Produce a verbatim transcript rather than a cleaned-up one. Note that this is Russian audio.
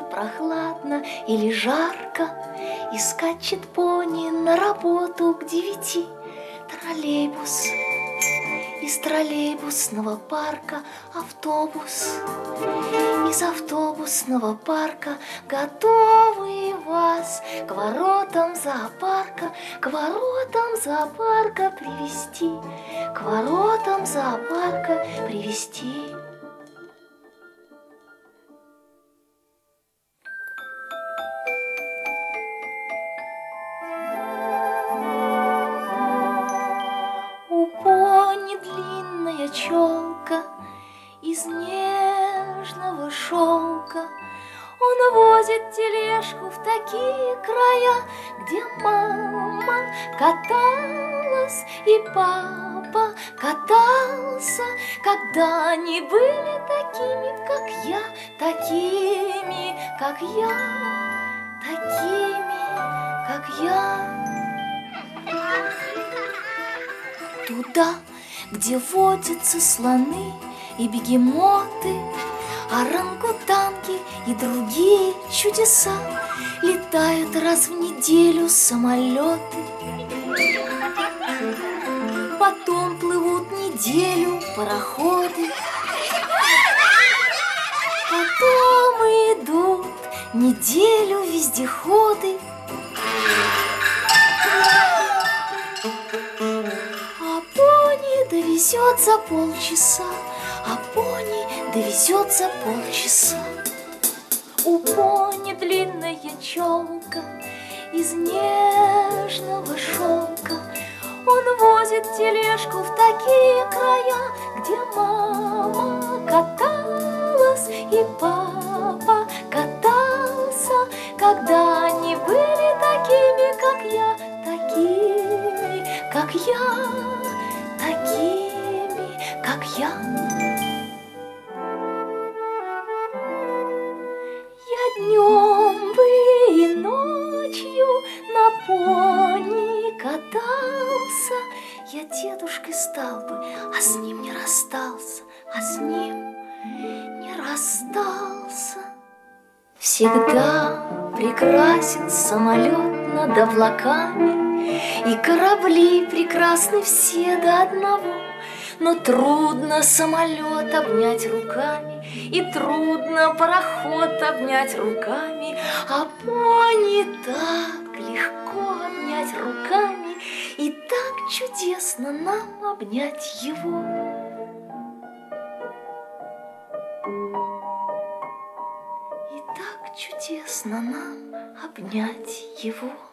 прохладно или жарко, и скачет пони на работу к девяти. Троллейбус, из троллейбусного парка автобус, из автобусного парка готовы вас к воротам зоопарка, к воротам зоопарка привести, к воротам зоопарка привести. У пони длинная челка из нежного шелка. Он возит тележку в такие края, где мама каталась и папа катался, когда они были такими, как я, такими, как я, такими, как я. Туда, где водятся слоны и бегемоты, орангутанги и другие чудеса, летают раз в неделю самолеты. Потом плывут неделю пароходы, потом идут неделю вездеходы. А пони довезет за полчаса, а пони довезет за полчаса. У пони длинная челка из нежного шелка. Он возит тележку в такие края, где мама каталась и папа катался, когда они были такими, как я, такими, как я, такими, как я. Я днем бы и ночью на пони катался, я дедушкой стал бы, а с ним не расстался, а с ним не расстался. Всегда прекрасен самолет над облаками, и корабли прекрасны все до одного. Но трудно самолет обнять руками, и трудно пароход обнять руками, а пони так легко обнять руками, и так чудесно нам обнять его. И так чудесно нам обнять его.